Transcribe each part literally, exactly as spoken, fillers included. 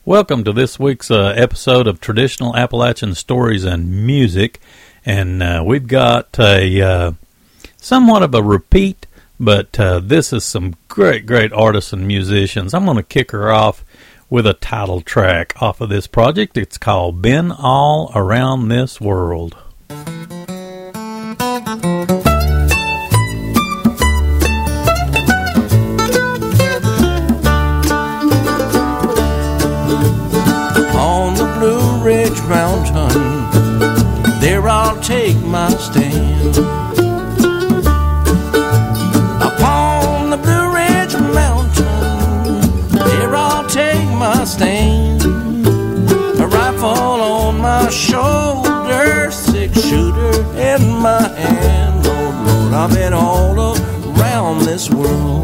Welcome to this week's uh, episode of Traditional Appalachian Stories and Music, and uh, we've got a uh, somewhat of a repeat, but uh, this is some great, great artists and musicians. I'm going to kick her off with a title track off of this project. It's called Been All Around This World. Ridge Mountain, there I'll take my stand. Upon the Blue Ridge Mountain, there I'll take my stand. A rifle on my shoulder, six shooter in my hand. Lord, Lord, I've been all around this world.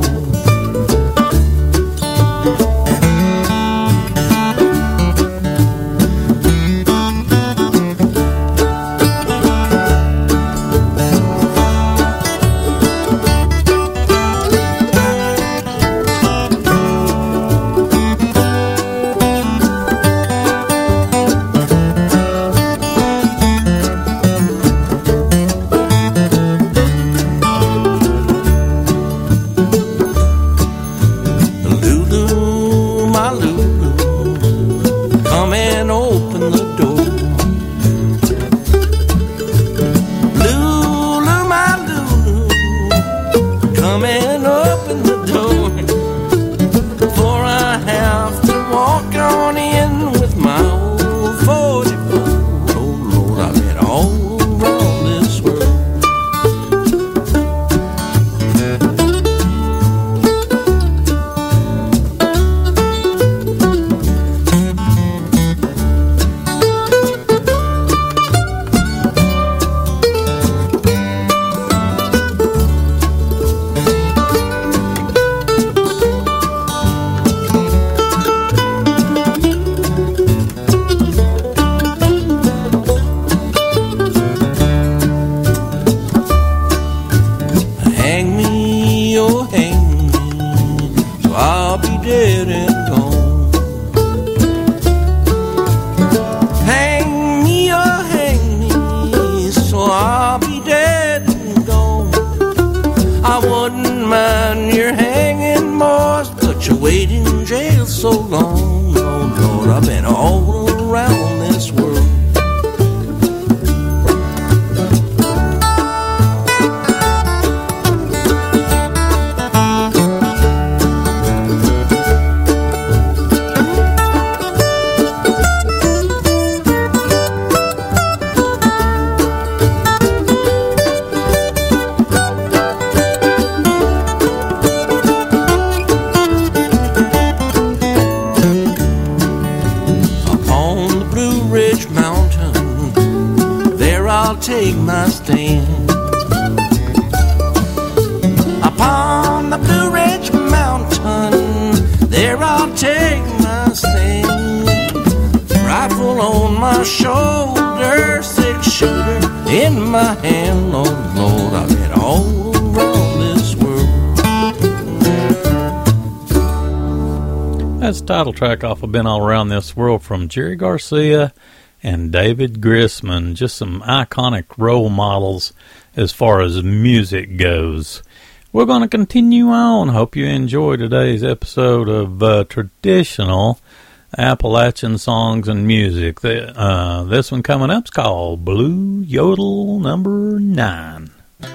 Title track off of Been All Around This World from Jerry Garcia and David Grisman. Just some iconic role models as far as music goes. We're going to continue on. Hope you enjoy today's episode of uh, Traditional Appalachian Songs and Music. The, uh, this one coming up is called Blue Yodel Number Nine.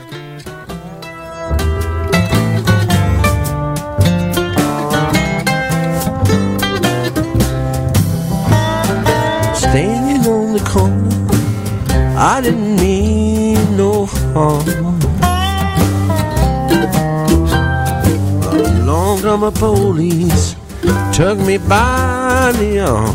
Standing on the corner, I didn't mean no harm. Along come the police, took me by the arm.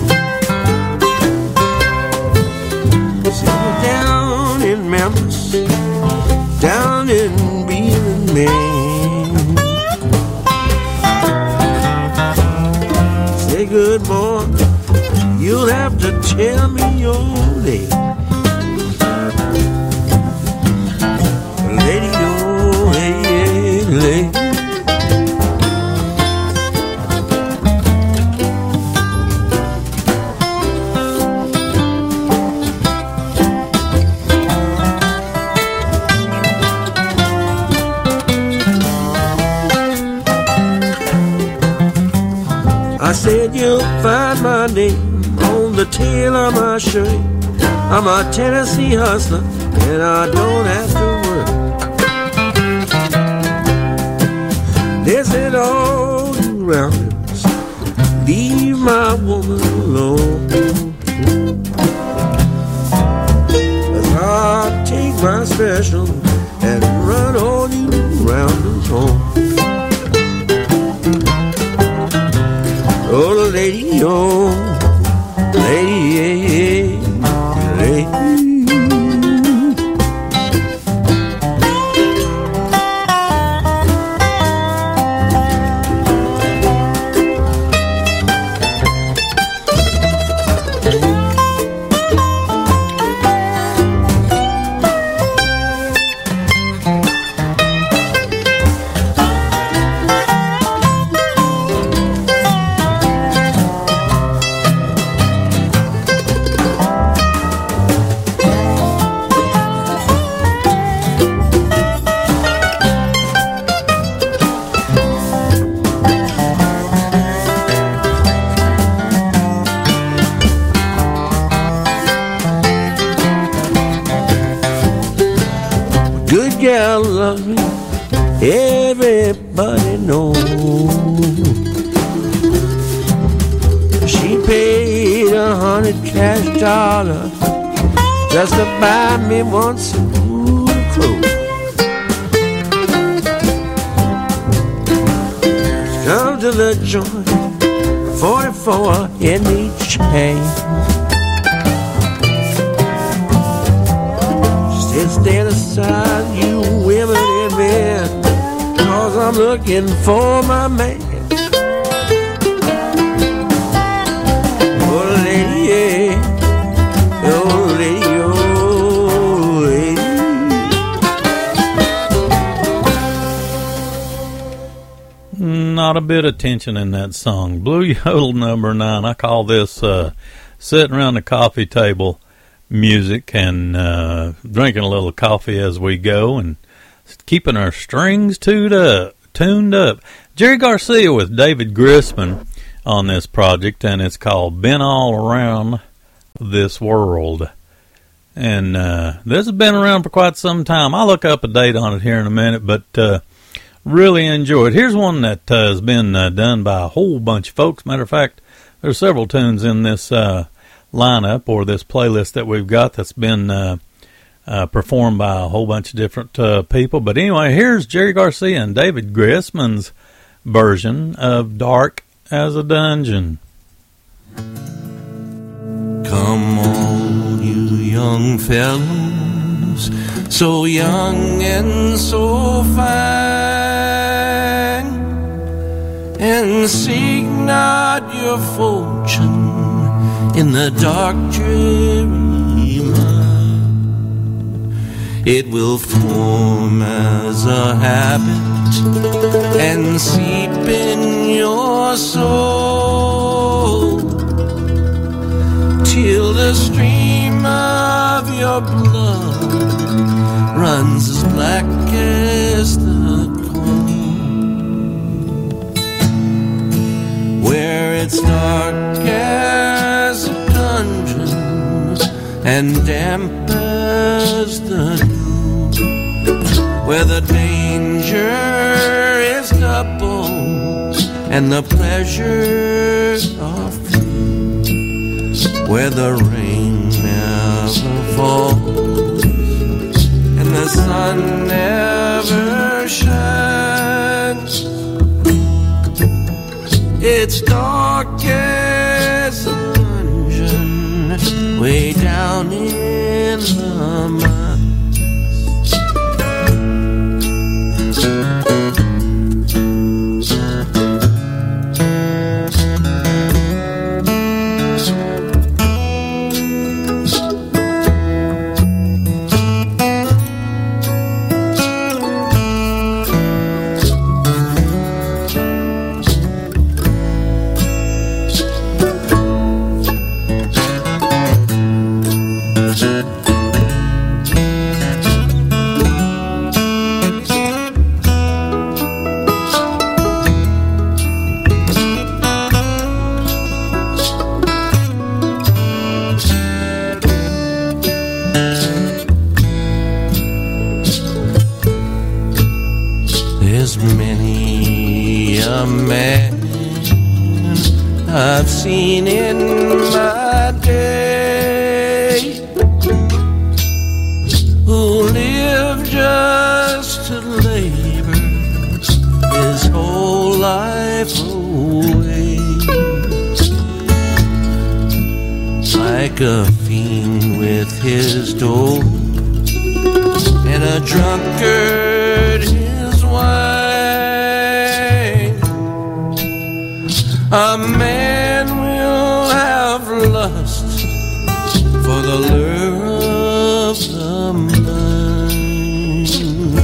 See me down in Memphis, down in Beaver, Maine. Say good boy, you'll have to tell me your name. Lady, oh, hey, hey, lady. I said you'll find my name on the tail of my shirt. I'm a Tennessee hustler and I don't have to work. They said all you rounders, leave my woman alone. 'Cause I'll take my special and run all you rounders home. Oh, lady, oh, lady, lady. Gal loves me, everybody knows. She paid a hundred cash dollars just to buy me one suit of clothes. Come to the joint, forty-four in each hand. Stand aside, you women and men, 'cause I'm looking for my man. Oh lady, yeah. Oh lady, oh lady. Not a bit of tension in that song. Blue Yodel number nine. I call this uh, sitting around the coffee table music and uh, drinking a little coffee as we go and keeping our strings tuned up. Tuned up. Jerry Garcia with David Grisman on this project, and it's called "Been All Around This World." And uh, this has been around for quite some time. I'll look up a date on it here in a minute, but uh, really enjoy it. Here's one that uh, has been uh, done by a whole bunch of folks. Matter of fact, there's several tunes in this uh, lineup or this playlist that we've got that's been uh, uh, performed by a whole bunch of different uh, people. But anyway, here's Jerry Garcia and David Grisman's version of Dark as a Dungeon. Come on, you young fellows, so young and so fine, and seek not your fortune in the dark dreary mind. It will form as a habit and seep in your soul till the stream of your blood runs as black as the coal. Where it's dark as a dungeon and damp as the dew, where the danger is double and the pleasures are few, where the rain never falls and the sun never shines. It's dark as a dungeon way down in the mines. I've seen in my day who lived just to labor his whole life away, like a fiend with his dope and a drunkard his wine. A man will have lust for the lure of the mind,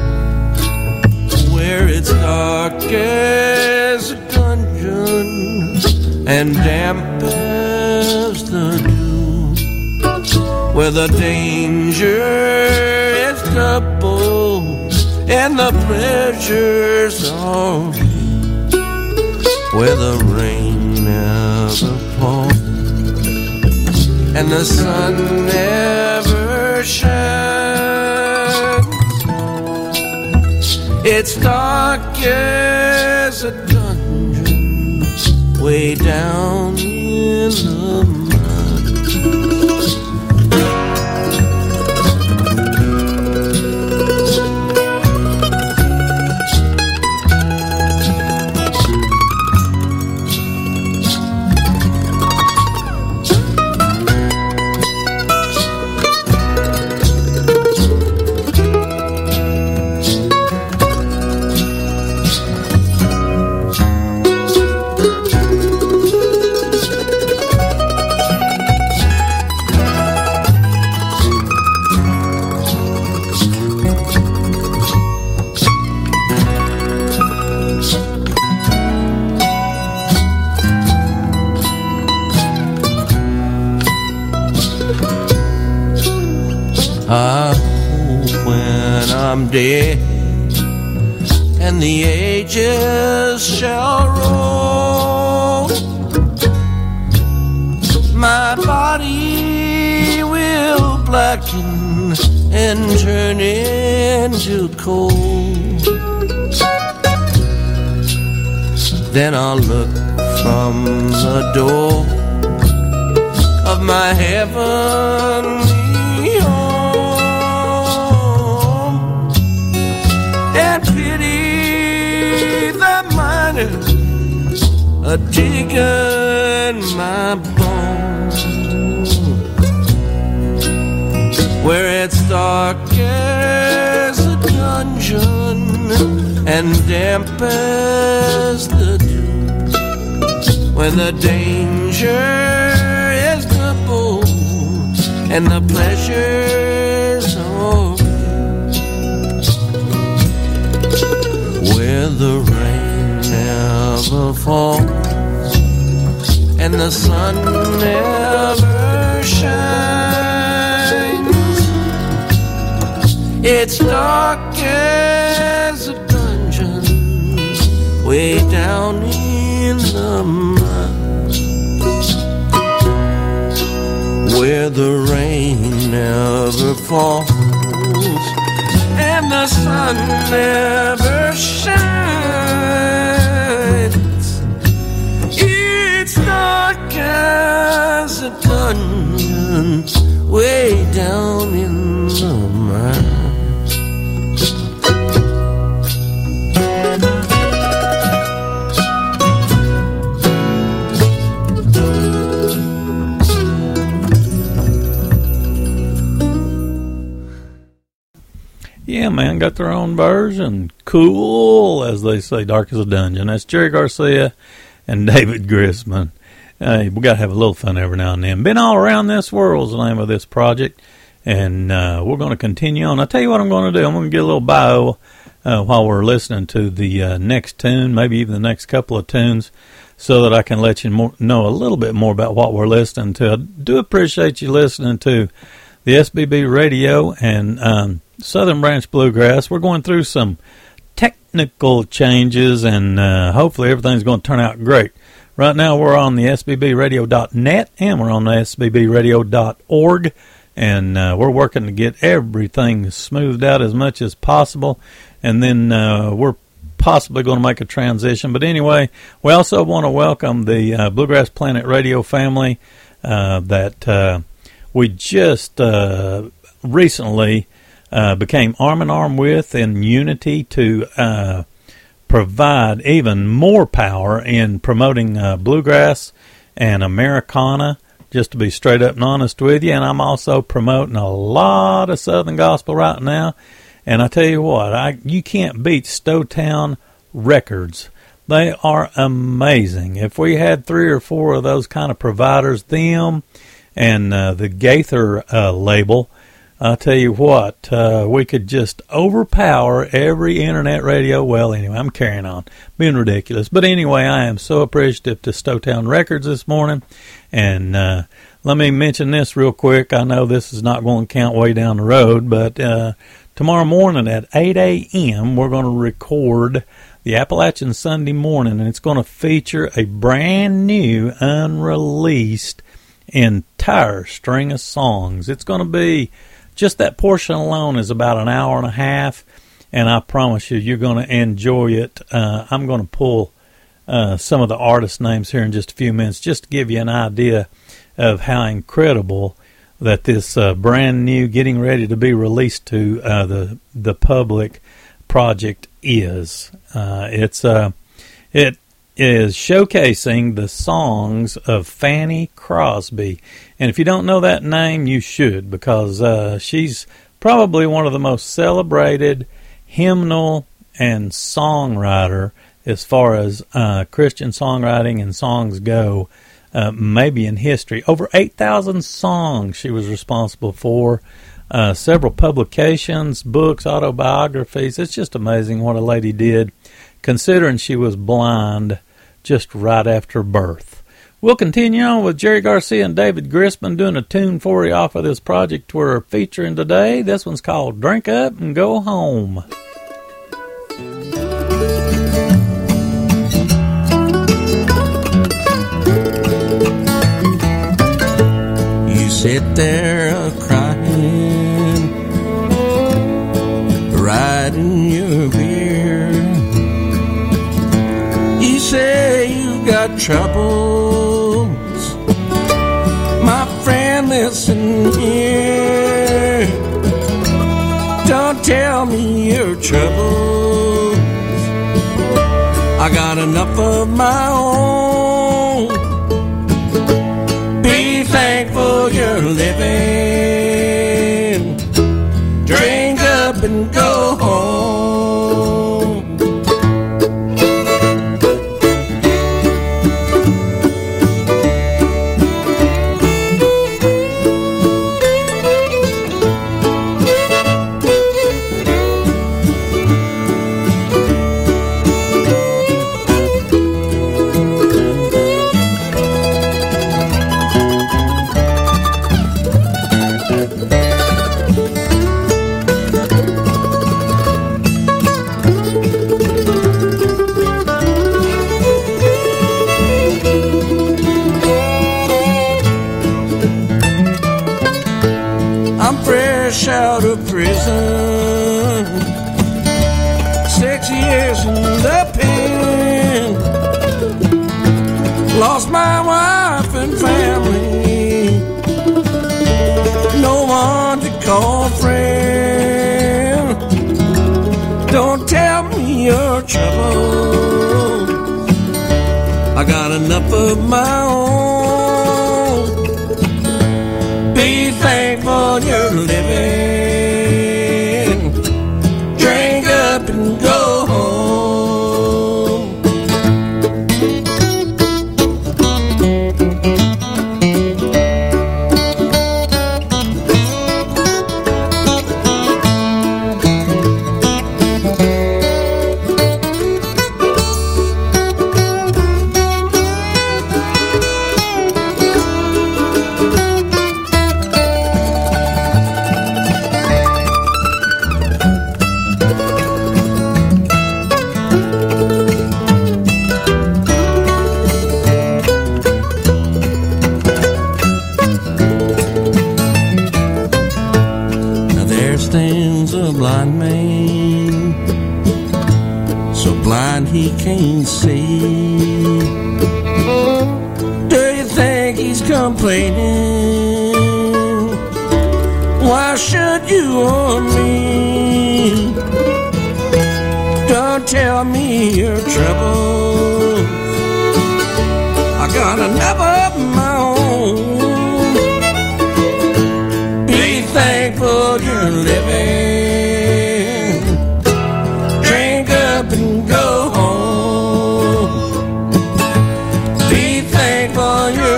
where it's dark as a dungeon and damp as the dew, where the danger is double and the pleasures are few, where the rain never falls and the sun never shines. It's dark as a dungeon way down in the mud. I hope when I'm dead and the ages shall roll, my body will blacken and turn into coal. Then I'll look from the door of my heavenly home and pity the miner a digging my bones, where it's dark as a dungeon and damp as the dew, where the danger is double and the pleasures are few, where the rain never falls and the sun never shines. It's dark as a dungeon way down in the mud, where the rain never falls and the sun never shines. It's dark as a dungeon way down in the mine. Yeah, man, got their own version. Cool, as they say, dark as a dungeon. That's Jerry Garcia and David Grisman. Hey, we got to have a little fun every now and then. Been All Around This World is the name of this project, and uh, we're going to continue on. I'll tell you what I'm going to do. I'm going to get a little bio uh, while we're listening to the uh, next tune, maybe even the next couple of tunes, so that I can let you more, know a little bit more about what we're listening to. I do appreciate you listening to the S B B Radio and um, Southern Branch Bluegrass. We're going through some technical changes, and uh, hopefully everything's going to turn out great. Right now we're on the S B B radio dot net, and we're on the S B B radio dot org, and uh, we're working to get everything smoothed out as much as possible. And then uh, we're possibly going to make a transition. But anyway, we also want to welcome the uh, Bluegrass Planet Radio family uh, that uh, we just uh, recently uh, became arm in arm with in unity to uh, provide even more power in promoting uh, bluegrass and Americana, just to be straight up and honest with you. And I'm also promoting a lot of Southern gospel right now. And I tell you what, I you can't beat Stowtown Records. They are amazing. If we had three or four of those kind of providers, them and uh, the Gaither uh, label, I'll tell you what, uh, we could just overpower every internet radio. Well, anyway, I'm carrying on, being ridiculous. But anyway, I am so appreciative to Stowtown Records this morning. And uh, let me mention this real quick. I know this is not going to count way down the road, but uh, tomorrow morning at eight a.m., we're going to record the Appalachian Sunday Morning, and it's going to feature a brand new, unreleased, entire string of songs. It's going to be, just that portion alone is about an hour and a half, and I promise you, you're going to enjoy it. Uh, I'm going to pull uh, some of the artist names here in just a few minutes, just to give you an idea of how incredible that this uh, brand new, getting ready to be released to uh, the the public project is. Uh, it's uh, it is showcasing the songs of Fanny Crosby, and if you don't know that name, you should, because uh, she's probably one of the most celebrated hymnal and songwriter as far as uh, Christian songwriting and songs go. Uh, maybe in history. Over eight thousand songs she was responsible for, uh, several publications, books, autobiographies. It's just amazing what a lady did, considering she was blind just right after birth. We'll continue on with Jerry Garcia and David Grisman doing a tune for you off of this project we're featuring today. This one's called Drink Up and Go Home. Sit there a-crying, riding your beer. You say you got troubles. My friend, listen here. Don't tell me your troubles. I got enough of my own. Thankful you're living. Drink up and go home. Out of prison, six years in the pen. Lost my wife and family, no one to call friend. Don't tell me your trouble. I got enough of my own. Be thankful you're living. Drink up and go home. can't see. Do you think he's complaining? Why should you want me? Don't tell me your troubles. I got enough of my own. Be thankful you're living. Drink up and go home. Be thankful you're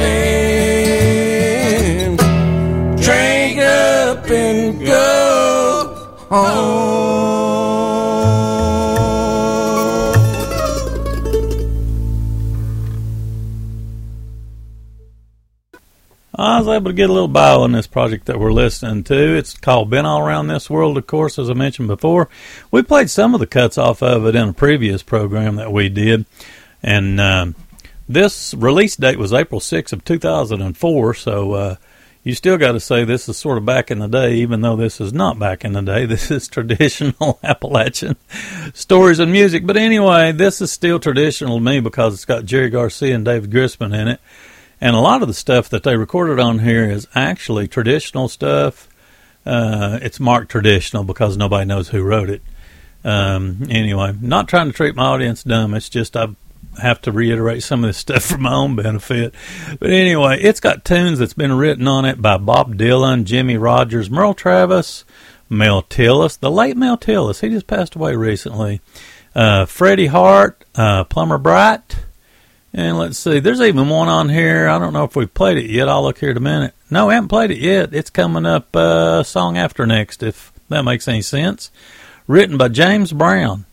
living. Drink up and go home. I was able to get a little bio on this project that we're listening to. It's called Been All Around This World, of course, as I mentioned before. We played some of the cuts off of it in a previous program that we did. And uh, this release date was April sixth of two thousand four, so uh, you still got to say this is sort of back in the day, even though this is not back in the day. This is traditional Appalachian stories and music. But anyway, this is still traditional to me because it's got Jerry Garcia and David Grisman in it. And a lot of the stuff that they recorded on here is actually traditional stuff. Uh, it's marked traditional because nobody knows who wrote it. Um, anyway, not trying to treat my audience dumb. It's just I have to reiterate some of this stuff for my own benefit. But anyway, it's got tunes that's been written on it by Bob Dylan, Jimmy Rogers, Merle Travis, Mel Tillis, the late Mel Tillis. He just passed away recently. Uh, Freddie Hart, uh, Plumber Bright. And let's see, there's even one on here. I don't know if we've played it yet. I'll look here in a minute. No, we haven't played it yet. It's coming up uh, song after next, if that makes any sense. Written by James Brown.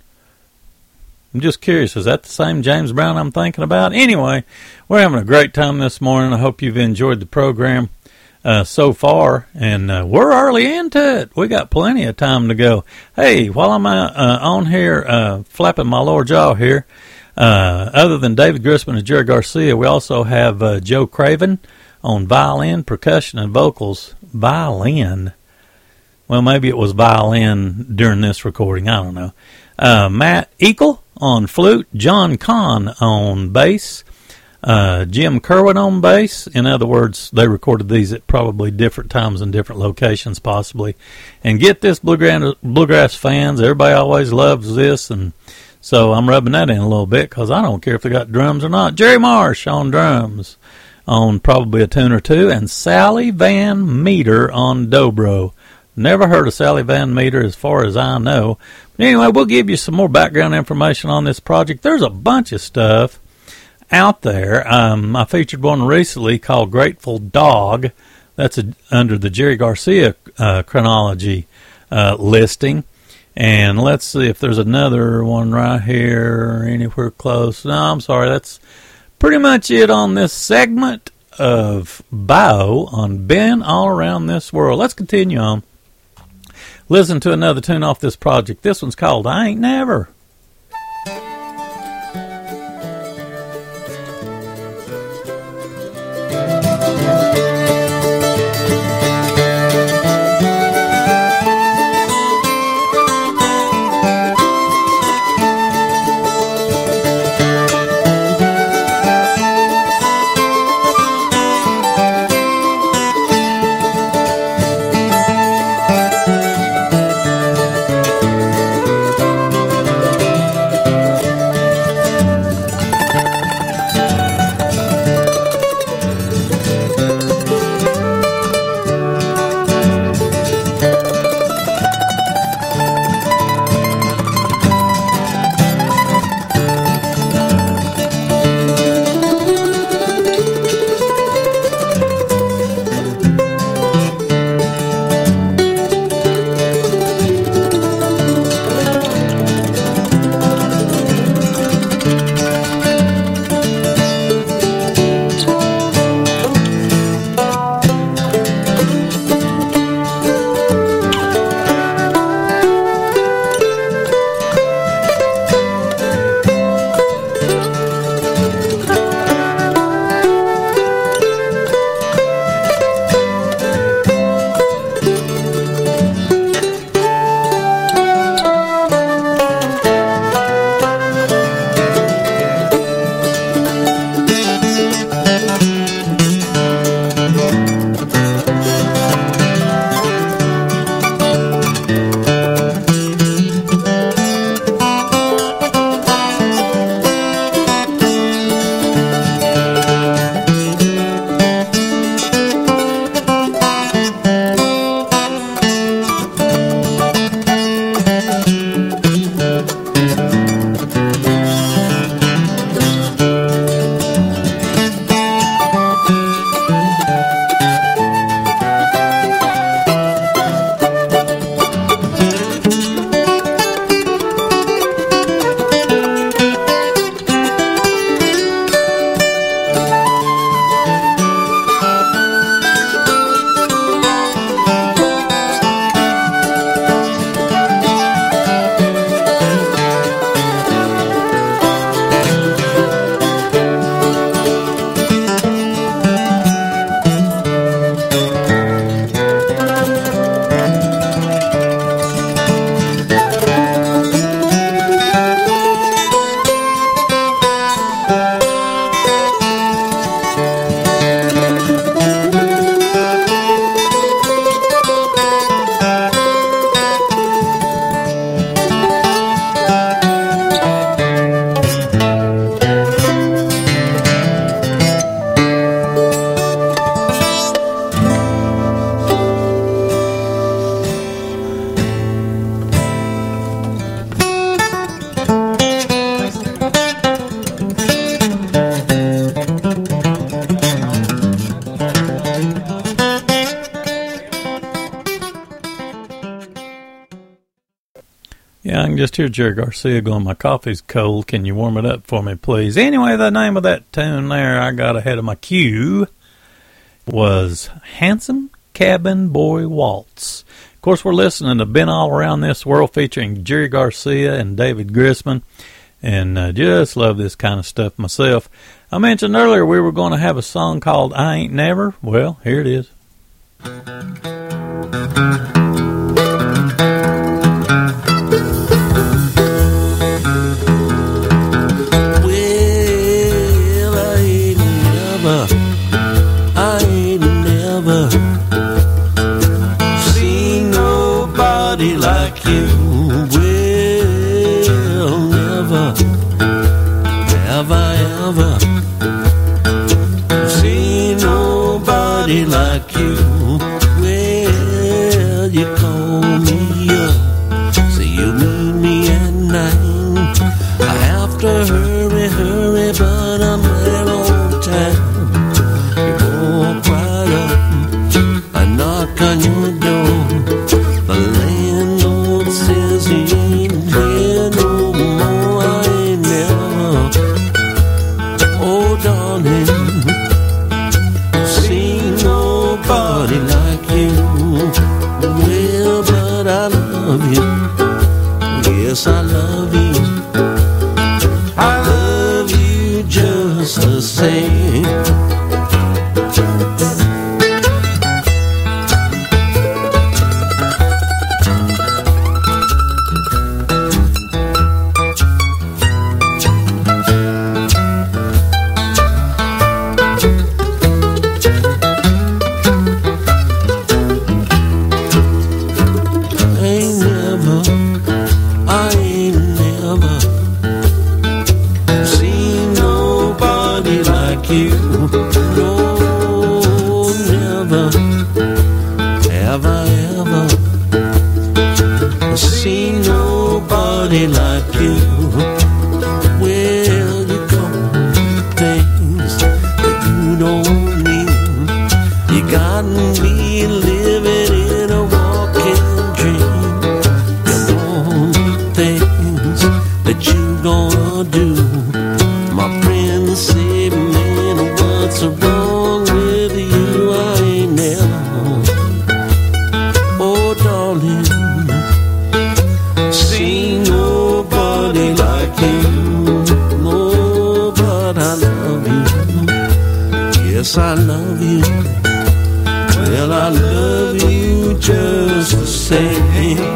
I'm just curious, is that the same James Brown I'm thinking about? Anyway, we're having a great time this morning. I hope you've enjoyed the program uh, so far. And uh, we're early into it. We got plenty of time to go. Hey, while I'm uh, uh, on here uh, flapping my lower jaw here, Uh, other than David Grisman and Jerry Garcia, we also have uh, Joe Craven on violin, percussion, and vocals. Violin. Well, maybe it was violin during this recording. I don't know. Uh, Matt Eagle on flute. John Kahn on bass. Uh, Jim Kerwin on bass. In other words, they recorded these at probably different times and different locations possibly. And get this, bluegrass, bluegrass fans, everybody always loves this, and so I'm rubbing that in a little bit because I don't care if they got drums or not. Jerry Marsh on drums on probably a tune or two. And Sally Van Meter on dobro. Never heard of Sally Van Meter as far as I know. But anyway, we'll give you some more background information on this project. There's a bunch of stuff out there. Um, I featured one recently called Grateful Dog. That's a, under the Jerry Garcia uh, chronology uh, listing. And let's see if there's another one right here anywhere close. No, I'm sorry. That's pretty much it on this segment of Bio on Been All Around This World. Let's continue on. Listen to another tune off this project. This one's called I Ain't Never. just hear Jerry Garcia going, my coffee's cold. Can you warm it up for me, please? Anyway, the name of that tune there I got ahead of my cue was Handsome Cabin Boy Waltz. Of course, we're listening to Been All Around This World featuring Jerry Garcia and David Grisman, and uh, just love this kind of stuff myself. I mentioned earlier we were going to have a song called I Ain't Never. Well, here it is. Like you will never, have I ever seen nobody like you. Well, you call me up, say you meet me at nine. I have to hurry, hurry, but I'm right on time. You walk right up, I knock on your door. The landlord says he ain't here no more. I ain't never, oh darling, seen nobody like you. Well, but I love you, yes I love you. I love you just the same. Like you, well, you call things that you don't mean. You got me living in a walking dream. You want things that you gonna do. My friends say, man, what's wrong with you? I ain't never, oh darling, seen nobody like you. No, but I love you. Yes, I love you. Well, I love you just the same.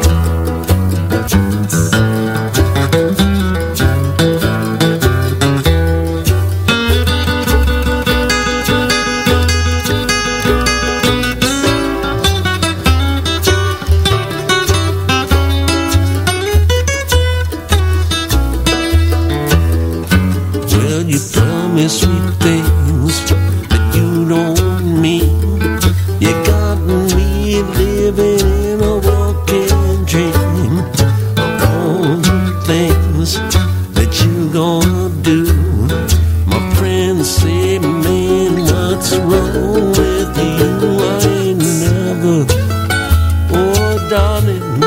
Sweet things that you don't mean. You got me living in a walking dream. All the things that you gonna do. My friends say, man, what's wrong with you? I ain't never, oh darling,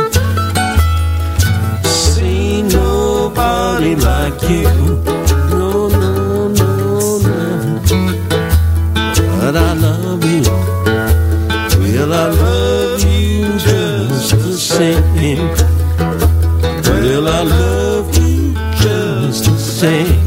seen nobody like you. But I love you, well I love you just the same. Well I love you just the same.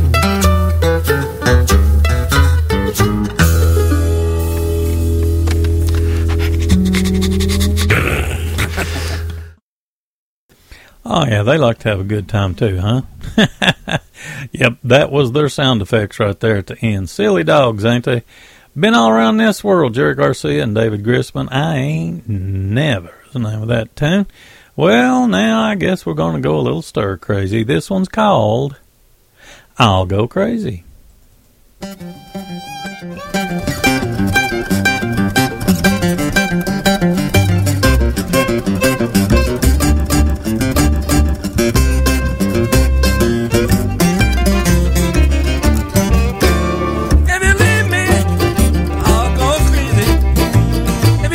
Oh yeah, they like to have a good time too, huh? Yep, that was their sound effects right there at the end. Silly dogs, ain't they? Been All Around This World, Jerry Garcia and David Grisman. I Ain't Never is the name of that tune. Well, now I guess we're going to go a little stir crazy. This one's called I'll Go Crazy.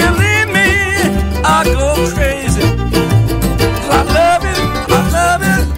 I go crazy. I love it, I love it.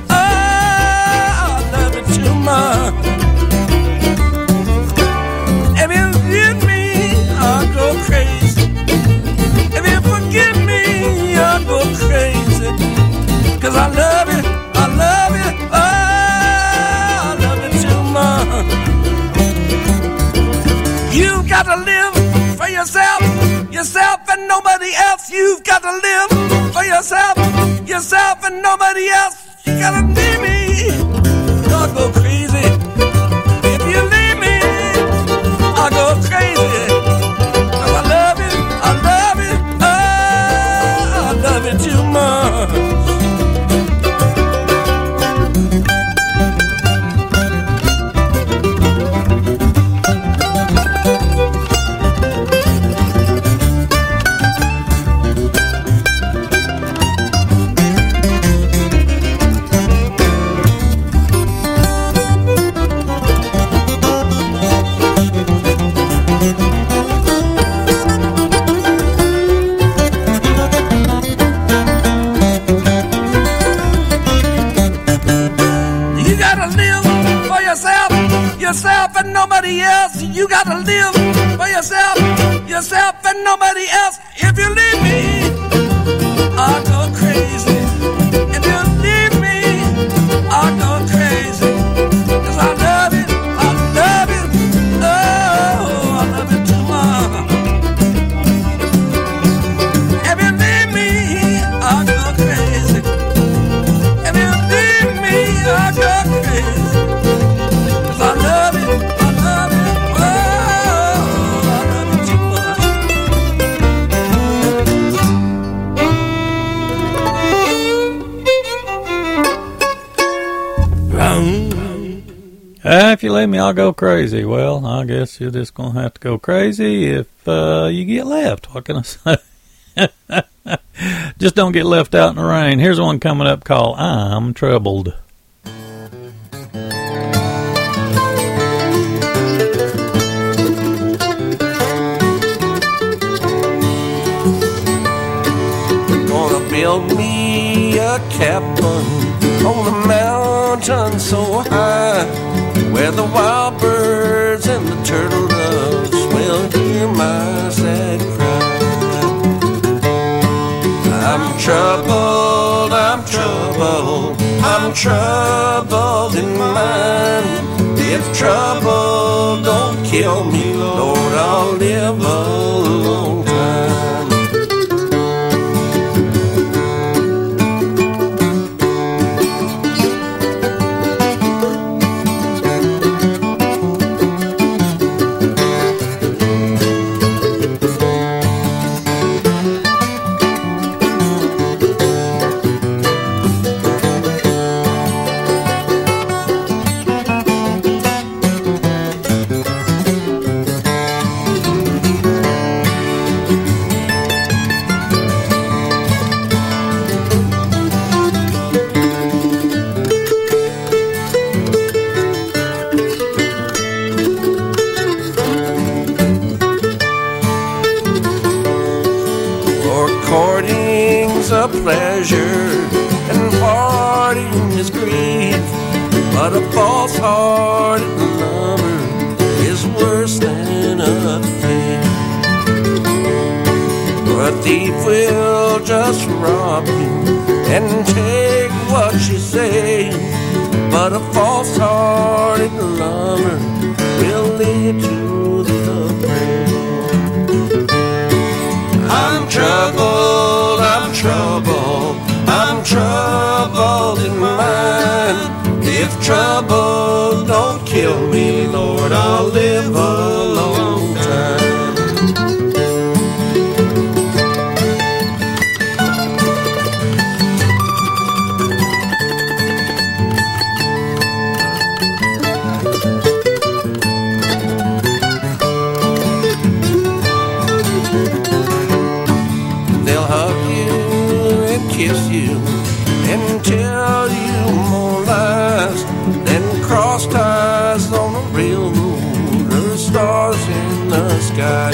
gotta live for yourself, yourself and nobody else. You've got to live for yourself, yourself and nobody else. You gotta leave me, I'll go crazy. If you leave me, I'll go crazy. 'Cause I love you, I love you, oh, I love you too much. Yourself and nobody else. You gotta live for yourself, yourself and nobody else. If you leave me, I'll go crazy. If you leave me, I'll go crazy. 'Cause I love you, I love you, oh, I love you too much. If you leave me, I'll go crazy. If you leave me, I'll go crazy. I love you, I love you, oh, I love you too much. Uh, if you leave me, I'll go crazy. Well, I guess you're just going to have to go crazy if uh, you get left. What can I say? Just don't get left out in the rain. Here's one coming up called I'm Troubled. Build me a cabin on a mountain so high, where the wild birds and the turtle doves will hear my sad cry. I'm troubled, I'm troubled, I'm troubled in mind. If trouble don't kill me, Lord, I'll live a long time. A pleasure and parting is grief, but a false-hearted lover is worse than a thief. For a thief will just rob you and take what you say, but a false-hearted lover will lead to the grave. I'm troubled, I'm troubled, I'm troubled in mind. If trouble don't kill me, Lord, I'll live a long time. Kiss you and tell you more lies than cross ties on a railroad or stars in the sky.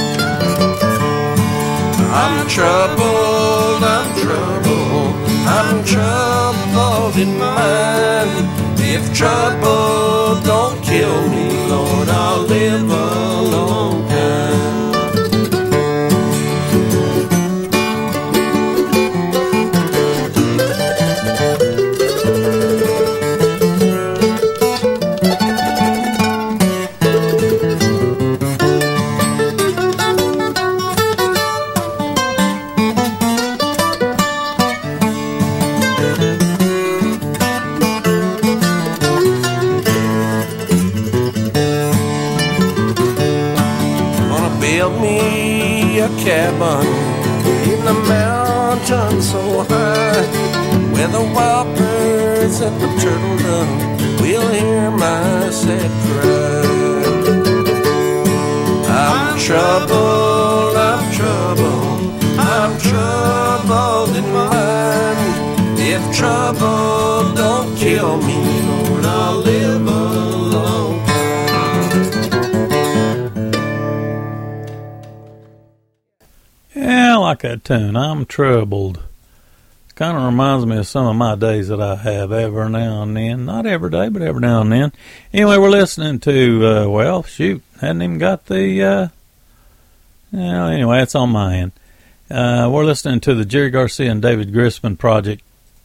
I'm troubled, I'm troubled, I'm troubled in mind. If trouble don't kill me, Lord, I'll live a long time. build me a cabin in the mountain so high, where the wild birds and the turtle dove will hear my sad cry. I'm troubled, I'm troubled, I'm troubled in mind. If trouble don't kill me, Lord, I'll live a long time. Yeah, I like that tune. I'm troubled. Kind of reminds me of some of my days that I have every now and then. Not every day, but every now and then. Anyway, we're listening to, uh, well, shoot, hadn't even got the, uh, well, anyway, it's on my end. Uh, we're listening to the Jerry Garcia and David Grisman project,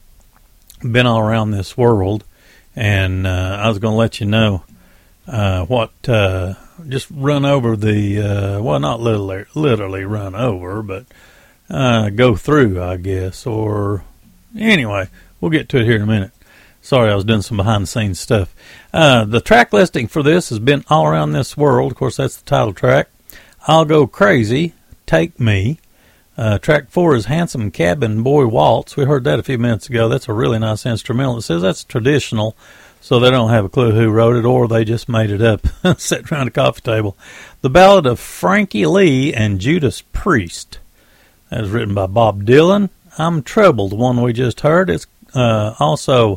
Been All Around This World. And uh, I was going to let you know uh, what, uh, just run over the, uh, well, not literally, literally run over, but Uh, go through, I guess, or anyway, we'll get to it here in a minute. Sorry, I was doing some behind-the-scenes stuff. Uh, the track listing for this has been All Around This World. Of course, that's the title track. I'll Go Crazy, Take Me. Uh, track four is Handsome Cabin Boy Waltz. We heard that a few minutes ago. That's a really nice instrumental. It says that's traditional, so they don't have a clue who wrote it, or they just made it up, sat around a coffee table. The Ballad of Frankie Lee and Judas Priest. That was written by Bob Dylan. I'm Troubled, the one we just heard. It's uh, also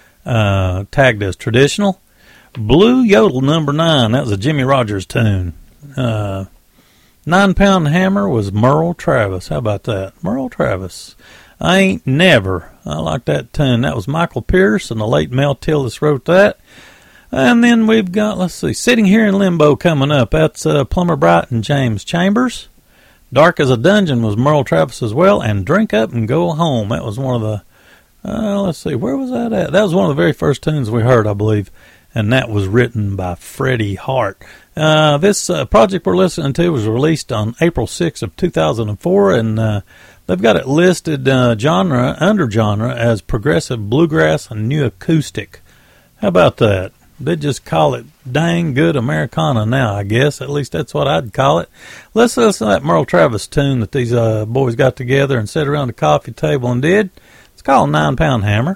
uh, tagged as traditional. Blue Yodel number nine. That was a Jimmy Rogers tune. Uh, Nine Pound Hammer was Merle Travis. How about that? Merle Travis. I Ain't Never. I like that tune. That was Michael Pierce, and the late Mel Tillis wrote that. And then we've got, let's see, Sitting Here in Limbo coming up. That's uh, Plummer Bright and James Chambers. Dark as a Dungeon was Merle Travis as well, and Drink Up and Go Home. That was one of the, uh, let's see, where was that at? That was one of the very first tunes we heard, I believe, and that was written by Freddie Hart. Uh, this uh, project we're listening to was released on April sixth of two thousand four, and uh, they've got it listed uh, genre, under genre, as progressive bluegrass and new acoustic. How about that? They just call it dang good Americana now, I guess. At least that's what I'd call it. Let's listen to that Merle Travis tune that these uh, boys got together and sat around the coffee table and did. It's called Nine Pound Hammer.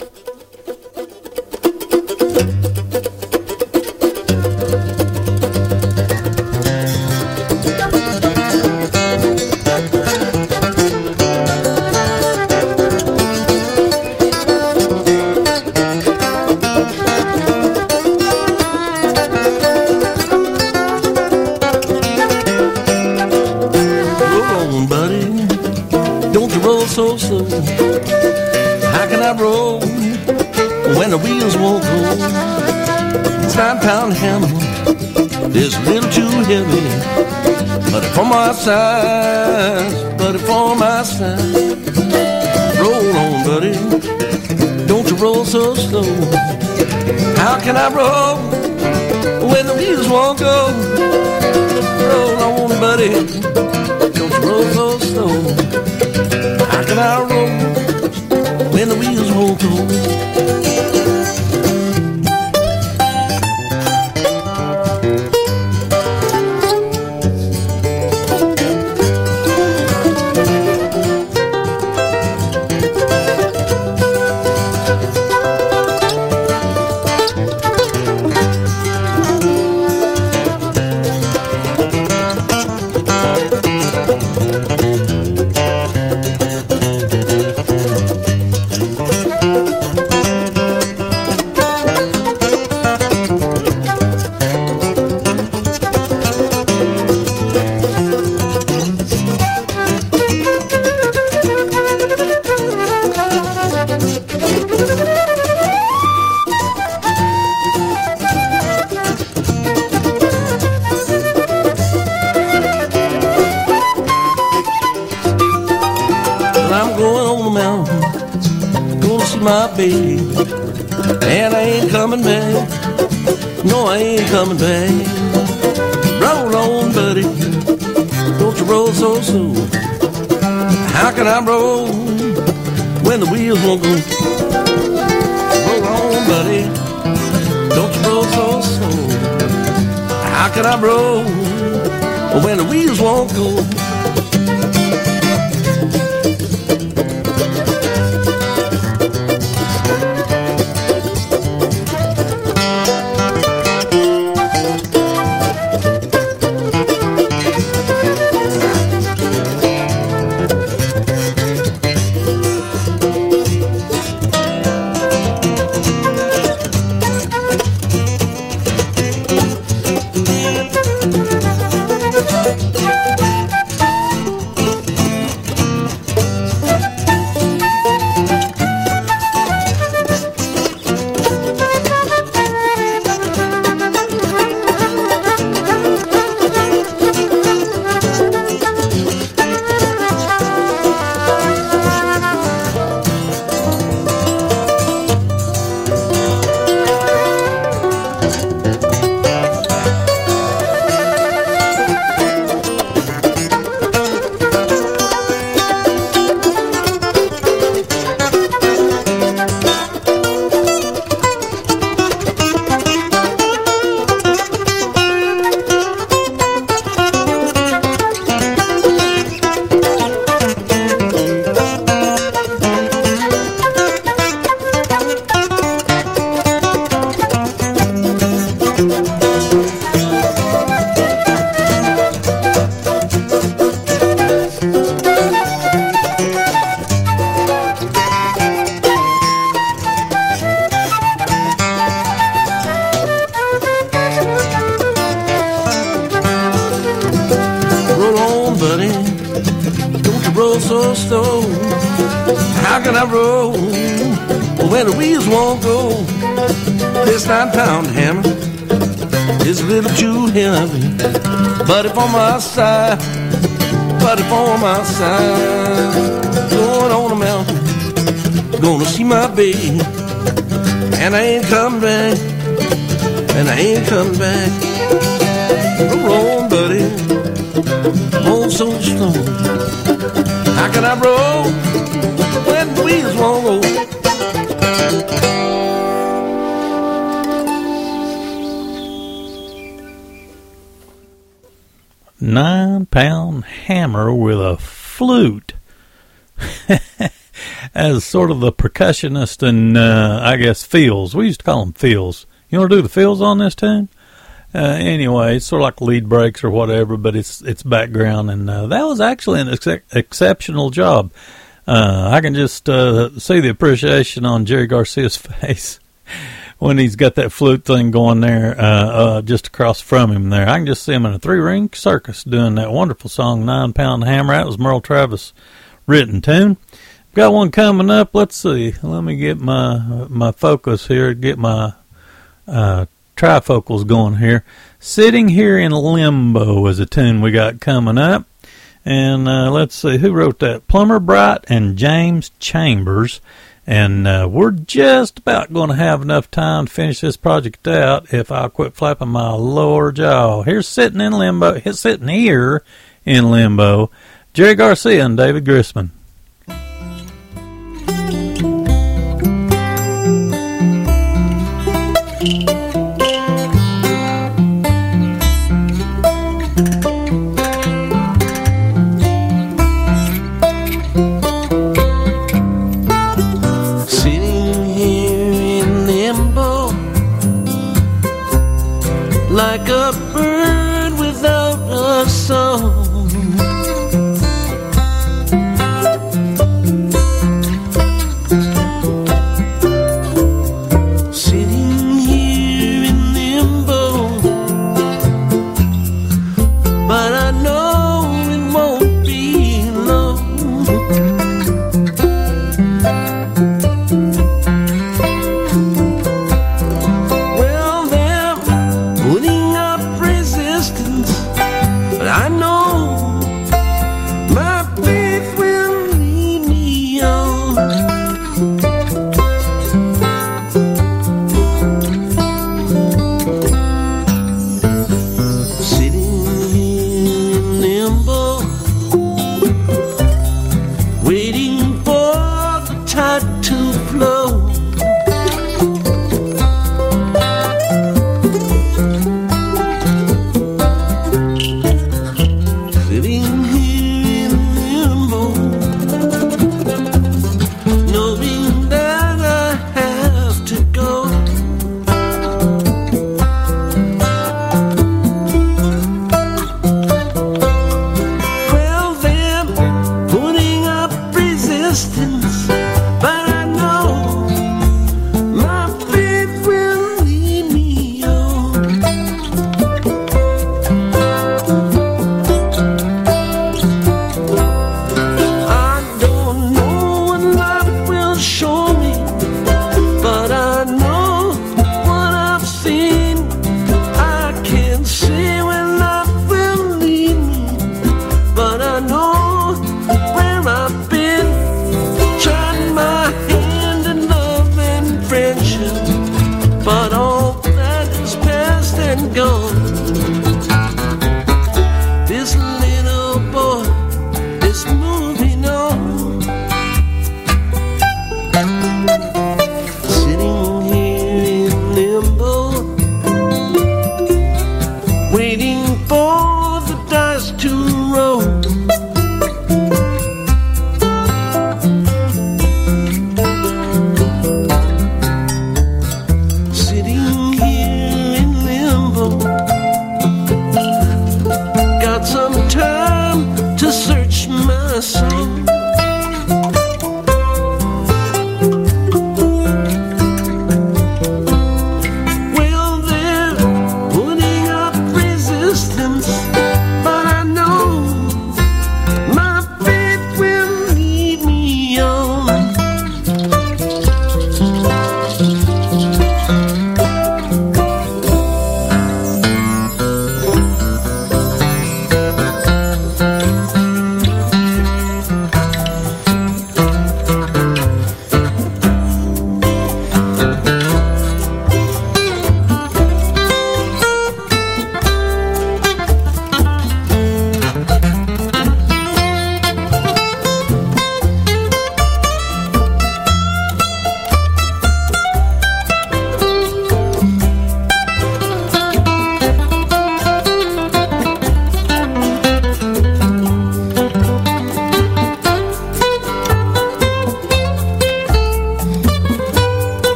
So slow, how can I roll when the wheels won't go? It's nine pound hammer, it's a little too heavy, but it for my size, but it for my size. Roll on, buddy, don't you roll so slow. How can I roll when the wheels won't go? Roll on, buddy, don't you roll so slow. How can I roll when the wheels won't go? My baby, and I ain't coming back. No, I ain't coming back. Roll on, buddy, don't you roll so slow. How can I roll when the wheels won't go? Roll on, buddy, don't you roll so slow. How can I roll when the wheels won't go. How can I roll when the wheels won't go? This nine pound hammer is a little too heavy, but if on my side, but if on my side, going on a mountain, gonna see my baby, and I ain't coming back, and I ain't coming back. Roll on, buddy, roll so slow. How can I roll when the wheels won't go? Nine pound hammer with a flute. As sort of the percussionist and uh, I guess fills. We used to call them fills. You want to do the fills on this tune? Uh, anyway, it's sort of like lead breaks or whatever, but it's it's background, and uh, that was actually an ex- exceptional job. Uh, I can just uh, see the appreciation on Jerry Garcia's face when he's got that flute thing going there uh, uh, just across from him there. I can just see him in a three-ring circus doing that wonderful song, Nine Pound Hammer. That was Merle Travis' written tune. Got one coming up. Let's see. Let me get my my focus here, get my uh trifocals going here. Sitting Here in Limbo is a tune we got coming up. And uh, let's see, who wrote that? Plummer Bright and James Chambers. And uh, we're just about going to have enough time to finish this project out if I quit flapping my lower jaw. Here's Sitting in Limbo, here's Sitting Here in Limbo, Jerry Garcia and David Grisman. Like a bird without a song, sitting here in limbo, but I know it won't be long. Well, they're putting up resistance, but I know my faith will lead me on. Sitting here in limbo, waiting for the tide to flow.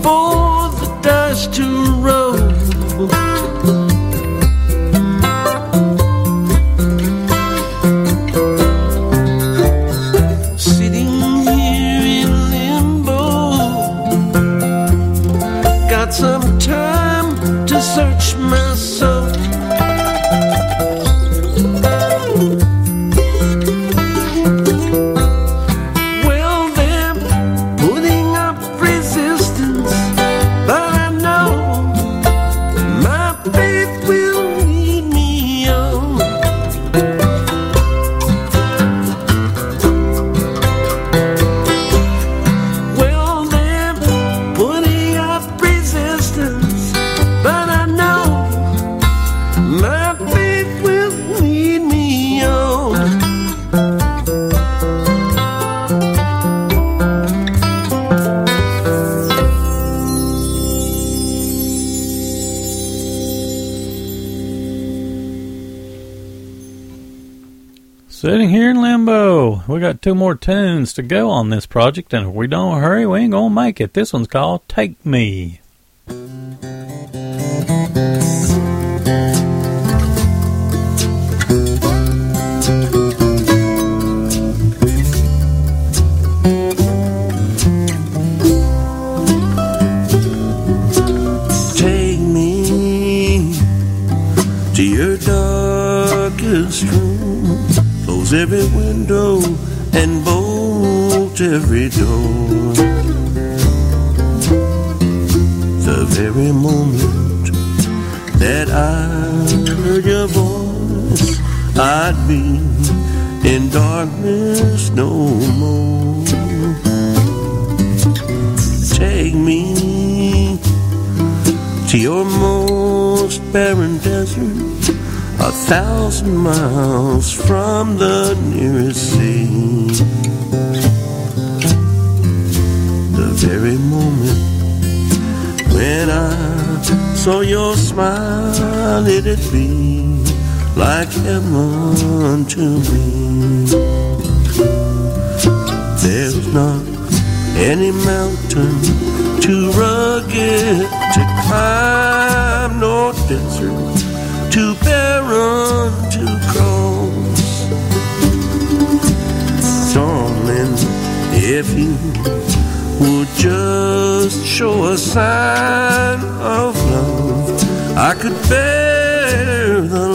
for the dice to roll. Sitting here in limbo, got some time to search my soul. Sitting here in limbo. We got two more tunes to go on this project, and if we don't hurry, we ain't gonna make it. This one's called Take Me. Take me to your darkest room. Close every window and bolt every door. The very moment that I heard your voice, I'd be in darkness no more. Take me to your most barren desert, a thousand miles from the nearest sea. The very moment when I saw your smile, it'd be like heaven to me. There's not any mountain too rugged to climb, no desert too barren to cross. Darling, if you would just show a sign of love, I could bear the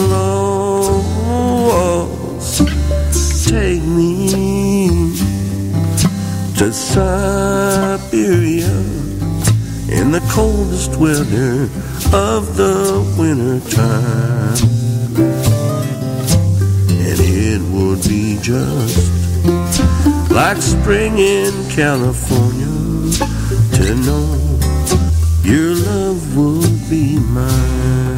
loss. Take me to Siberia in the coldest weather of the winter time, and it would be just like spring in California to know your love would be mine.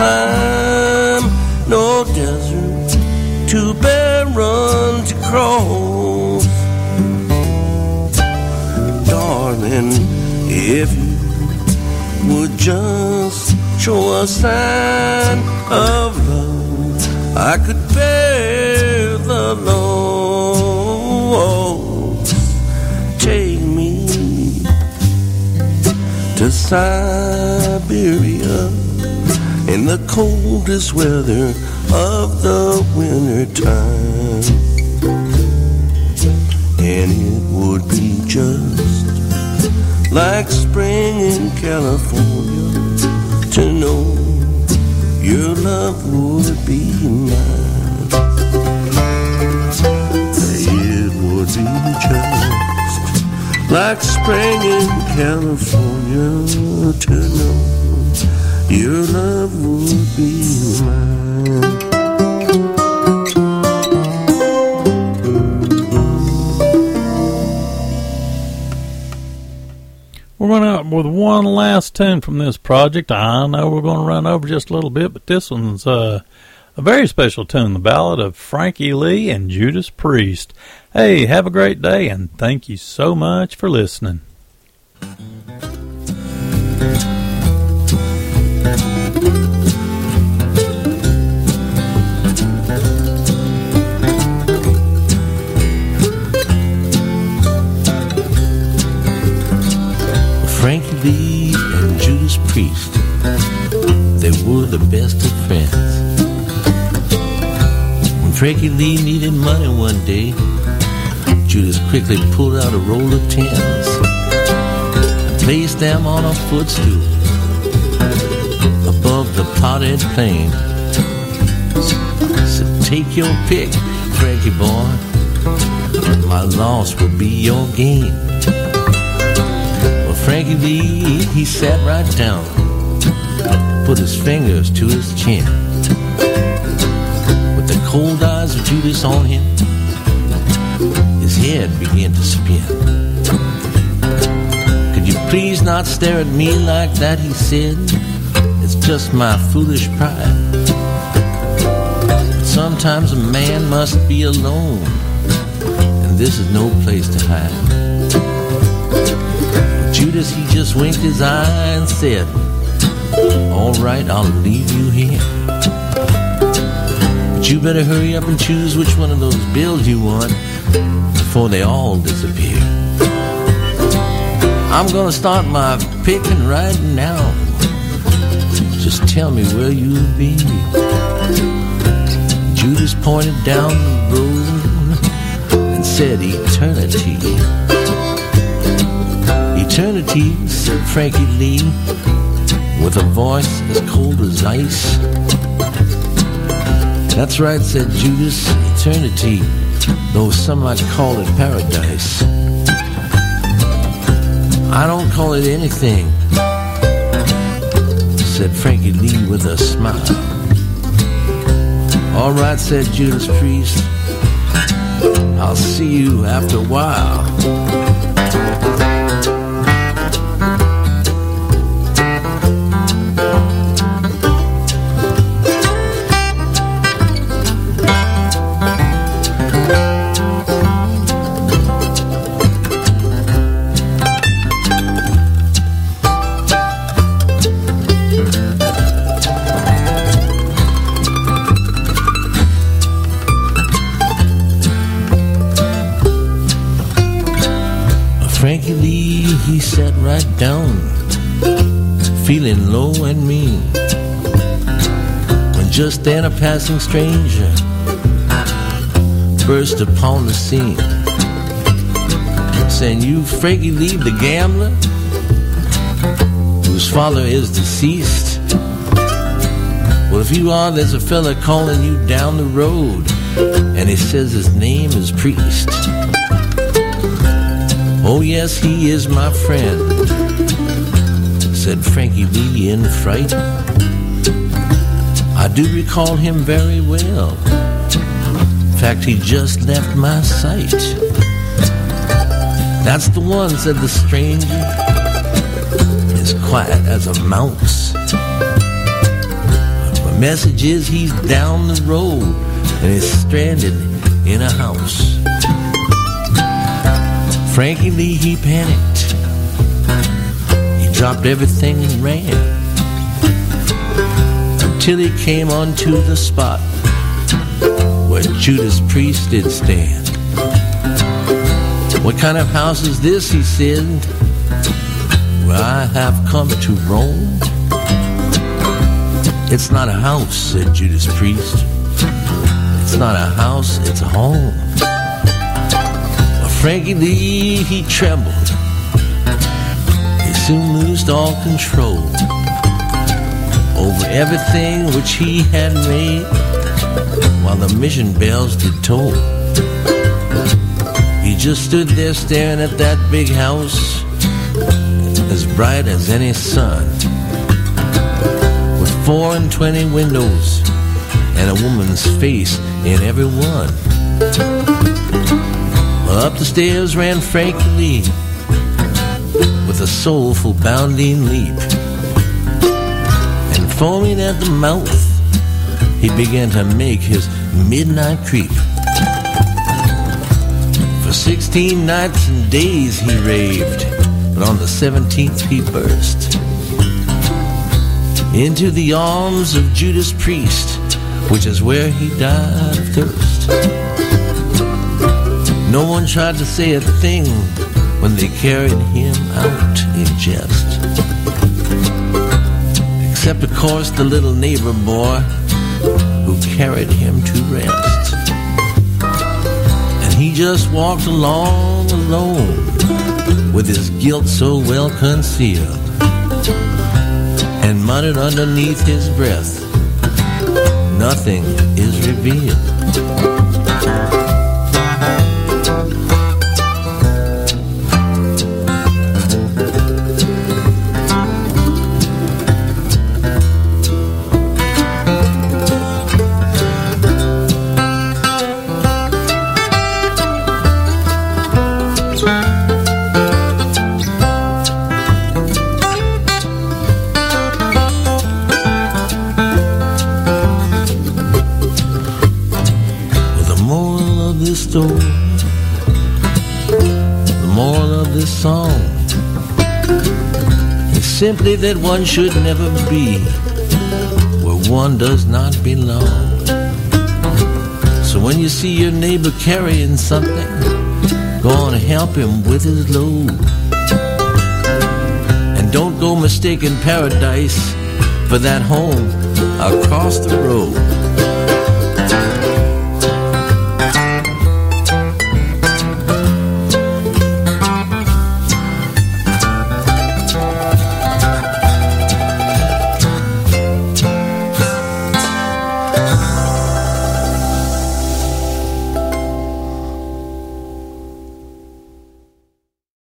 climb, no desert too barren to cross. Darling, if you would just show a sign of love, I could bear the loss. Take me to Siberia in the coldest weather of the winter time, and it would be just like spring in California to know your love would be mine. It would be just like spring in California to know your love would be mine. We're going out with one last tune from this project. I know we're going to run over just a little bit, but this one's uh, a very special tune, the ballad of Frankie Lee and Judas Priest. Hey, have a great day, and thank you so much for listening. Frankie Lee and Judas Priest, they were the best of friends. When Frankie Lee needed money one day, Judas quickly pulled out a roll of tens and placed them on a footstool above the potted plain. Said, take your pick, Frankie boy, my loss will be your gain. Frankie Lee, he sat right down, put his fingers to his chin. With the cold eyes of Judas on him, his head began to spin. Could you please not stare at me like that, he said. It's just my foolish pride. But sometimes a man must be alone, and this is no place to hide. Judas, he just winked his eye and said, all right, I'll leave you here. But you better hurry up and choose which one of those bills you want before they all disappear. I'm gonna start my picking right now. Just tell me where you'll be. Judas pointed down the road and said, eternity. Eternity, said Frankie Lee, with a voice as cold as ice. That's right, said Judas, eternity, though some might call it paradise. I don't call it anything, said Frankie Lee with a smile. All right, said Judas Priest, I'll see you after a while. Frankie Lee, he sat right down, feeling low and mean, when just then a passing stranger burst upon the scene, saying, you Frankie Lee the gambler, whose father is deceased? Well, if you are, there's a fella calling you down the road, and he says his name is Priest. Oh yes, he is my friend, said Frankie Lee in fright. I do recall him very well. In fact, he just left my sight. That's the one, said the stranger, as quiet as a mouse. The message is he's down the road and is stranded in a house. Frankie Lee, he panicked. He dropped everything and ran until he came onto the spot where Judas Priest did stand. What kind of house is this, he said, where I have come to roam? It's not a house, said Judas Priest. It's not a house, it's a home. Well, Frankie Lee, he trembled. He soon lost all control over everything which he had made, while the mission bells did toll. He just stood there staring at that big house, as bright as any sun, with four and twenty windows and a woman's face in every one. Well, up the stairs ran Frankie Lee with a soulful bounding leap, and foaming at the mouth, he began to make his midnight creep. For sixteen nights and days he raved, but on the seventeenth he burst into the arms of Judas Priest, which is where he died of thirst. No one tried to say a thing when they carried him out in jest, except of course the little neighbor boy who carried him to rest. And he just walked along alone with his guilt so well concealed, and muttered underneath his breath, nothing is revealed. The moral of this song is simply that one should never be where one does not belong. So when you see your neighbor carrying something, go on and help him with his load. And don't go mistaking paradise for that home across the road.